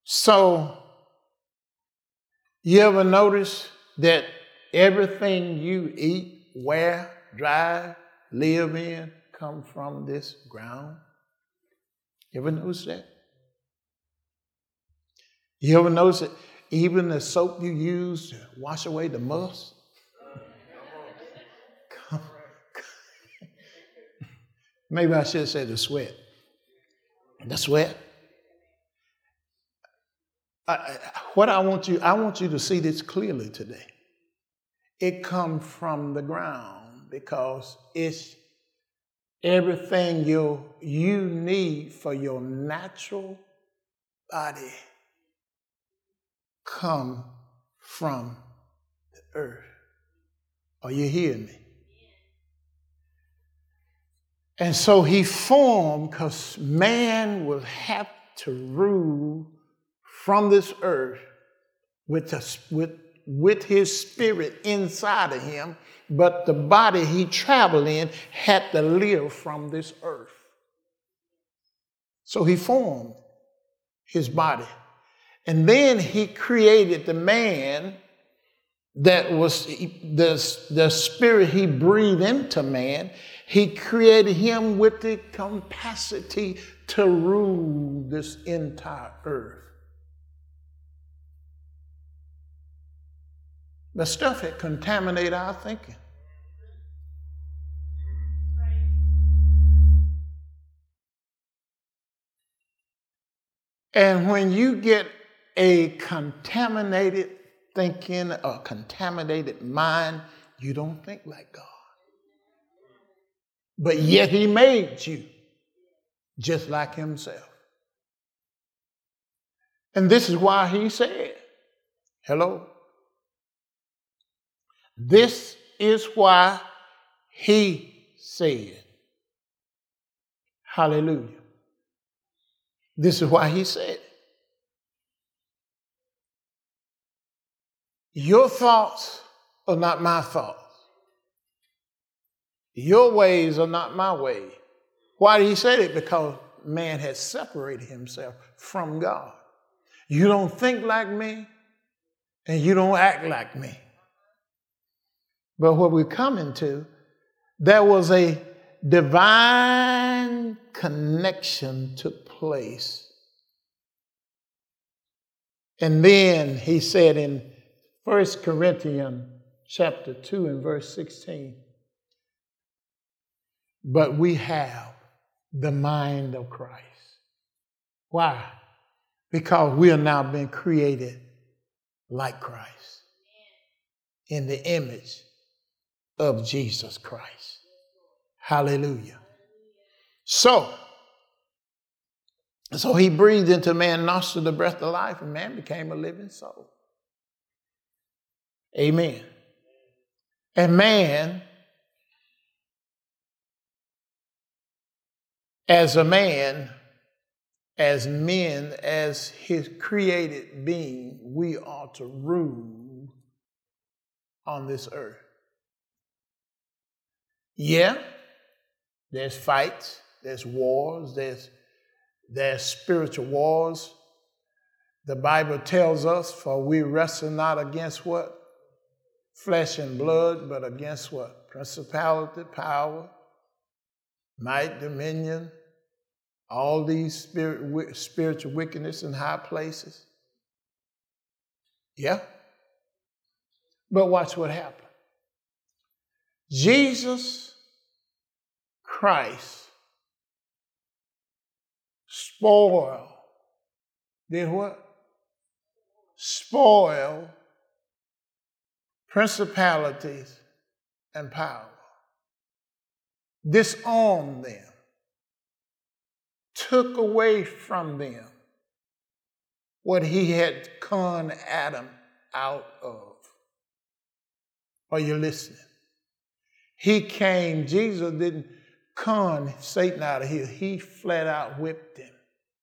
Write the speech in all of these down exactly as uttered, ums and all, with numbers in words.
So, you ever notice that everything you eat, wear, drive, live in, come from this ground? You ever notice that? You ever notice that even the soap you use to wash away the must? Maybe I should say the sweat. The sweat. I, what I want you, I want you to see this clearly today. It comes from the ground because it's everything you you need for your natural body come from the earth. Are you hearing me? And so he formed because man will have to rule from this earth with, a, with, with his spirit inside of him, but the body he traveled in had to live from this earth. So he formed his body. And then he created the man that was the, the spirit he breathed into man. He created him with the capacity to rule this entire earth. The stuff had contaminated our thinking. And when you get a contaminated thinking, a contaminated mind, you don't think like God. But yet he made you just like himself. And this is why he said, hello? This is why he said, hallelujah. This is why he said, your thoughts are not my thoughts. Your ways are not my ways. Why did he say that? Because man has separated himself from God. You don't think like me, and you don't act like me. But what we're coming to, there was a divine connection took place. And then he said in First Corinthians chapter two and verse sixteen, but we have the mind of Christ. Why? Because we are now being created like Christ in the image of Jesus Christ. Hallelujah. So, so he breathed into man, nostril the breath of life, and man became a living soul. Amen. And man, as a man, as men, as his created being, we are to rule on this earth. Yeah, there's fights, there's wars, there's, there's spiritual wars. The Bible tells us, for we wrestle not against what? Flesh and blood, but against what? Principality, power, might, dominion, all these spirit, spiritual wickedness in high places. Yeah. But watch what happened. Jesus Christ spoiled, did what? Spoil principalities and power. Disarmed them. Took away from them what he had conned Adam out of. Are you listening? He came, Jesus didn't con Satan out of here. He flat out whipped him.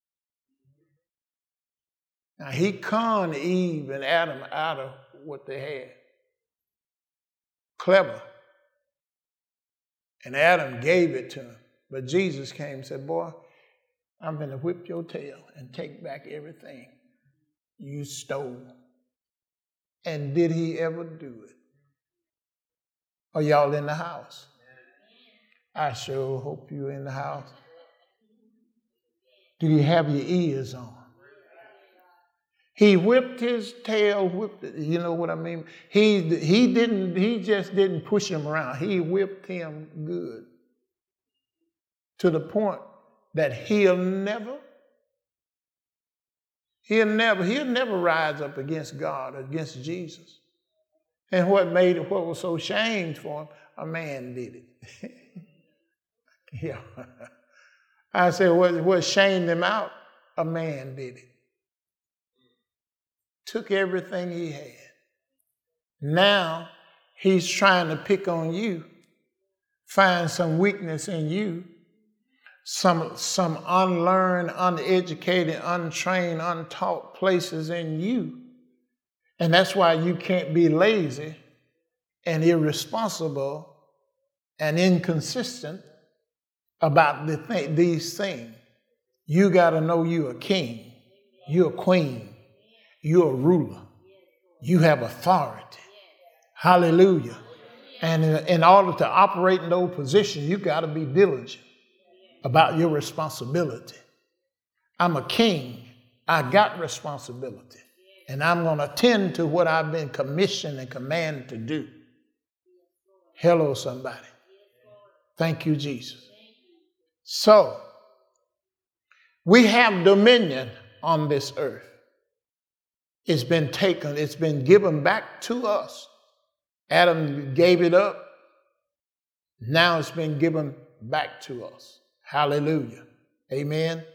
Now he conned Eve and Adam out of what they had. Clever. And Adam gave it to him. But Jesus came and said, boy, I'm going to whip your tail and take back everything you stole. And did he ever do it? Are y'all in the house? I sure hope you're in the house. Do you have your ears on? He whipped his tail, whipped it, you know what I mean? He, he didn't, he just didn't push him around. He whipped him good. To the point that he'll never, he'll never, he'll never rise up against God, against Jesus. And what made it, what was so shamed for him, a man did it. Yeah. I said, what, what shamed him out, a man did it. Took everything he had. Now he's trying to pick on you, find some weakness in you, some, some unlearned, uneducated, untrained, untaught places in you. And that's why you can't be lazy and irresponsible and inconsistent about the th- these things. You got to know you're a king, you're a queen. You're a ruler. You have authority. Hallelujah. And in, in order to operate in those positions, you got to be diligent about your responsibility. I'm a king. I got responsibility. And I'm going to tend to what I've been commissioned and commanded to do. Hello, somebody. Thank you, Jesus. So, we have dominion on this earth. It's been taken, it's been given back to us. Adam gave it up. Now it's been given back to us. Hallelujah. Amen.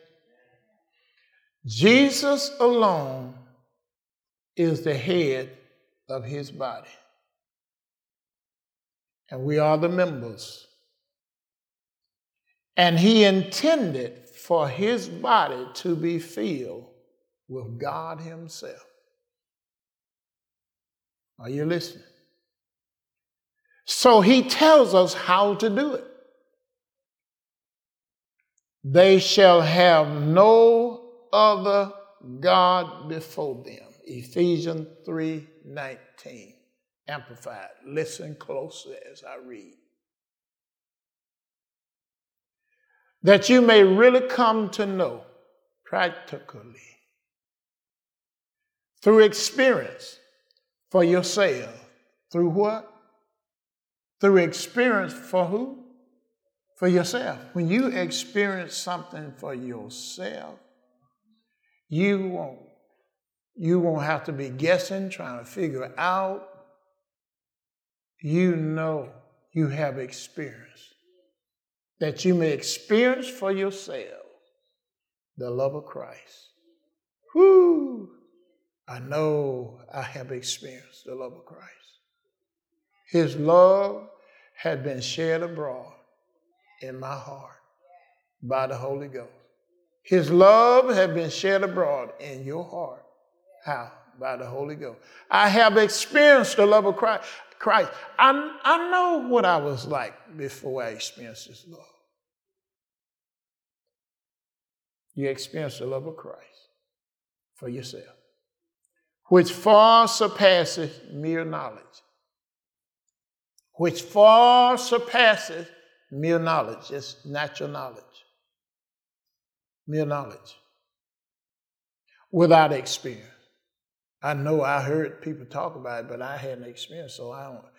Jesus alone is the head of his body. And we are the members. And he intended for his body to be filled with God himself. Are you listening? So he tells us how to do it. They shall have no other God before them. Ephesians three nineteen, Amplified. Listen closely as I read. That you may really come to know practically, through experience, for yourself. Through what? Through experience for who? For yourself. When you experience something for yourself, you won't, you won't have to be guessing, trying to figure it out. You know you have experience. That you may experience for yourself the love of Christ. Whoo! I know I have experienced the love of Christ. His love had been shed abroad in my heart by the Holy Ghost. His love had been shed abroad in your heart. How? By the Holy Ghost. I have experienced the love of Christ. Christ. I, I know what I was like before I experienced his love. You experienced the love of Christ for yourself, which far surpasses mere knowledge. Which far surpasses mere knowledge. It's natural knowledge. Mere knowledge. Without experience. I know I heard people talk about it, but I hadn't experienced, so I don't.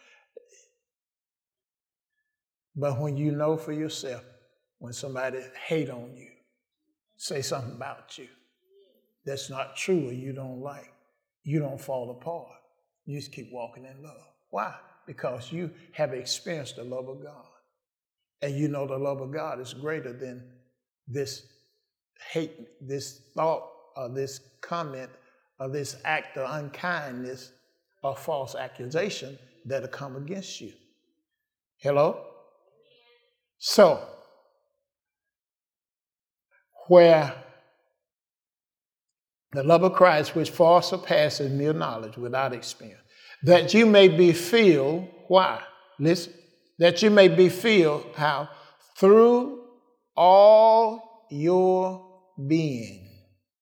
But when you know for yourself, when somebody hate on you, say something about you that's not true or you don't like, you don't fall apart. You just keep walking in love. Why? Because you have experienced the love of God. And you know the love of God is greater than this hate, this thought, or this comment, or this act of unkindness or false accusation that'll come against you. Hello? So, where the love of Christ, which far surpasses mere knowledge without experience, that you may be filled, why? Listen, that you may be filled, how? Through all your being.